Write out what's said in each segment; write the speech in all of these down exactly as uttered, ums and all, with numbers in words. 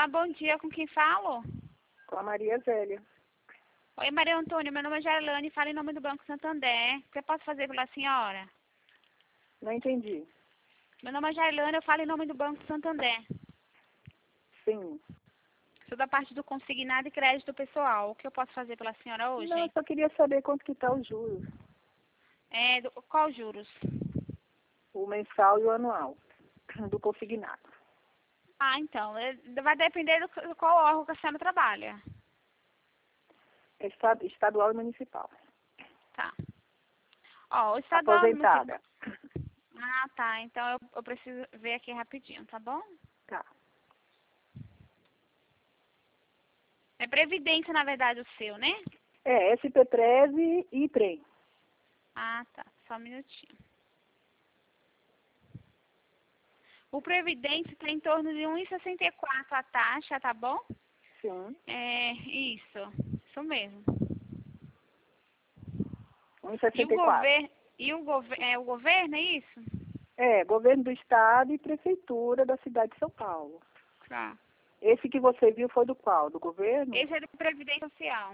Olá, bom dia. Com quem falo? Com a Maria Zélia. Oi, Maria Antônia. Meu nome é Jailane. Falo em nome do Banco Santander. O que eu posso fazer pela senhora? Não entendi. Meu nome é Jailane. Eu falo em nome do Banco Santander. Sim. Sou da parte do consignado e crédito pessoal. O que eu posso fazer pela senhora hoje? Não, eu só queria saber quanto que tá os juros. É, do, qual juros? O mensal e o anual. Do consignado. Ah, então. é- Vai depender do qual órgão que a senhora trabalha. É esta- estadual e municipal. Tá. Ó, o estadual... Aposentada. Ah, tá. Então eu, eu preciso ver aqui rapidinho, tá bom? Tá. É previdência, na verdade, o seu, né? É, S P treze e trem. Ah, tá. Só um minutinho. O Previdência está em torno de um vírgula sessenta e quatro a taxa, tá bom? Sim. É, isso. Isso mesmo. um vírgula E o sessenta e quatro. governo, e o, gover é, o governo, é isso? É, governo do estado e prefeitura da cidade de São Paulo. Tá. Esse que você viu foi do qual? Do governo? Esse é do Previdência Social.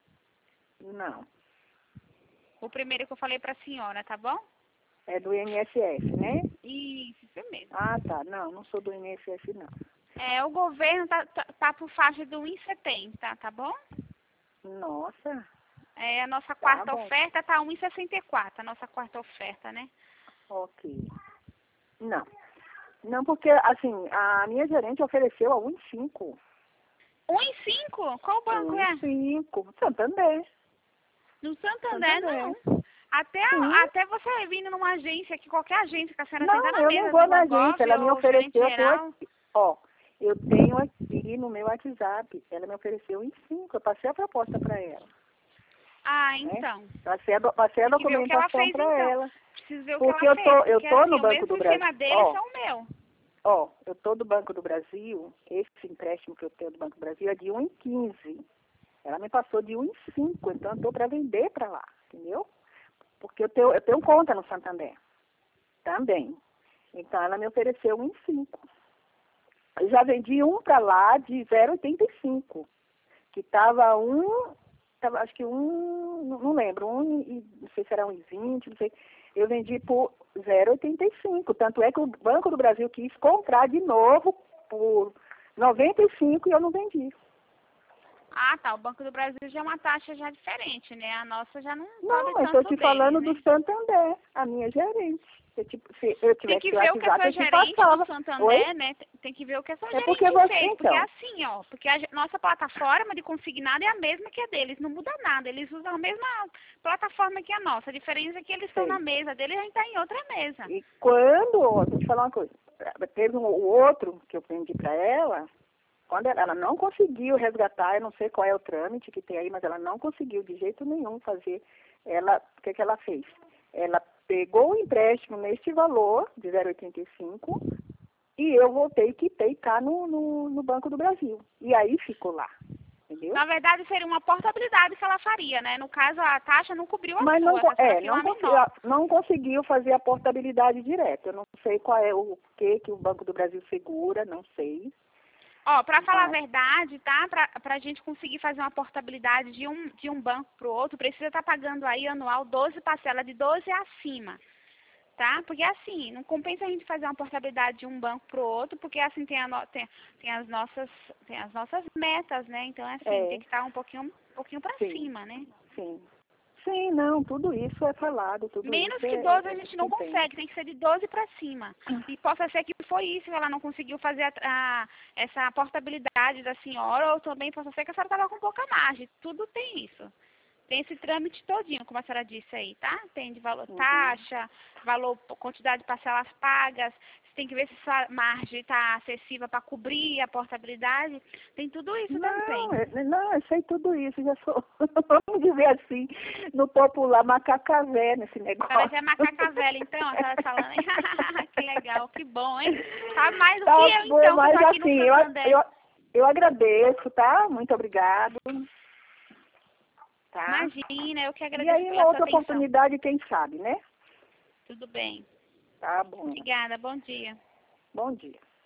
Não. O primeiro que eu falei para a senhora, tá bom? É do I N S S, né? Isso, isso mesmo. Ah, tá. Não, não sou do I N S S, não. É, o governo tá, tá, tá por faixa do um vírgula setenta, tá bom? Nossa. É, a nossa Tá quarta bom. oferta tá um vírgula sessenta e quatro, a nossa quarta oferta, né? Ok. Não. Não, porque, assim, a minha gerente ofereceu a um vírgula cinco. um vírgula cinco? Qual banco um é? vírgula cinco. Santander. No Santander, Santander. não. Até, Sim. até você vindo numa agência, aqui, qualquer agência que a senhora sentar Não, na eu não mesa vou do na Bangov agência. Ela me ou gerente ofereceu por geral. aqui. Ó, eu tenho aqui no meu WhatsApp. Ela me ofereceu em cinco. Eu passei a proposta para ela. Ah, Né? então. Passei a, do- passei a Tem que ver o que ela documentação fez, para então. ela. Preciso ver o que Porque ela eu fez, tô, eu porque tô assim, no o Banco mesmo do sistema Brasil. deles Ó, é o meu. ó, eu tô do Banco do Brasil. Esse empréstimo que eu tenho do Banco do Brasil é de um vírgula quinze. Ela me passou de um vírgula cinco, então eu tô para vender para lá, entendeu? Porque eu tenho, eu tenho conta no Santander também. Então ela me ofereceu um vírgula cinco. Eu já vendi um para lá de zero vírgula oitenta e cinco, que estava um, tava, acho que um, não não lembro, um, e- não sei se era um e vinte, não sei. Eu vendi por zero vírgula oitenta e cinco. Tanto é que o Banco do Brasil quis comprar de novo por noventa e cinco e eu não vendi. Ah, tá. O Banco do Brasil já é uma taxa já diferente, né? A nossa já não Não, sobe mas estou tanto te deles, falando né? do Santander, a minha gerente. Se, tipo, se eu Tem tivesse que o ver o que a WhatsApp, sua eu te gerente do passava. Oi? Santander, né? Tem tem que ver o que a sua É porque gerente você, fez. Porque é então, assim, ó. Porque a ge- nossa plataforma de consignado é a mesma que a deles. Não muda nada. Eles usam a mesma plataforma que a nossa. A diferença é que eles estão na sei. mesa dele e a gente está em outra mesa. E quando, ó, vou te falar uma coisa, teve um, o outro que eu vendi para ela, quando ela, ela não conseguiu resgatar, eu não sei qual é o trâmite que tem aí, mas ela não conseguiu de jeito nenhum fazer. Ela, o que que ela fez? Ela pegou o empréstimo neste valor de zero vírgula oitenta e cinco e eu voltei e quitei cá no, no, no Banco do Brasil. E aí ficou lá, entendeu? Na verdade, seria uma portabilidade que ela faria, né? No caso, a taxa não cobriu a Mas não, sua, co- que a senhora é, viu não, a consegui, menor. não conseguiu fazer a portabilidade direta. Eu não sei qual é o que que o Banco do Brasil segura, não sei. Ó, pra falar a Mas, verdade, tá? Pra, pra gente conseguir fazer uma portabilidade de um, de um banco pro outro, precisa estar pagando aí anual doze parcelas de doze acima, tá? Porque assim, não compensa a gente fazer uma portabilidade de um banco pro outro, porque assim tem, a no, tem, tem as nossas tem as nossas metas, né? Então assim, tem é, que estar um pouquinho um pouquinho para sim, cima, né? sim. Sim, não, tudo isso é falado, tudo Menos isso que é, doze é, a a gente gente não entende. consegue, tem que ser de doze para cima. E possa ser que foi isso que ela não conseguiu fazer a, a- essa portabilidade da senhora, ou também possa ser que a senhora estava com pouca margem. Tudo tem isso. Tem esse trâmite todinho, como a senhora disse aí, tá? Tem de valor Uhum. taxa, valor, quantidade de parcelas pagas. Você tem que ver se sua margem está acessível para cobrir a portabilidade. Tem tudo isso também. Não, é- não, eu sei tudo isso, já sou, vamos dizer assim, no popular, macacavé nesse A senhora negócio. já é macaca velha, então, a senhora falando, hein? Que legal, que bom, hein? Sabe mais do que Tá eu, bom, então, que eu mas tô aqui no assim, eu, Santander. eu, eu agradeço, tá? Muito obrigado, tá? Imagina, eu que E agradeço aí, pela uma sua outra atenção. oportunidade, quem sabe, né? Tudo bem. Tá bom. Obrigada, bom dia. Bom dia.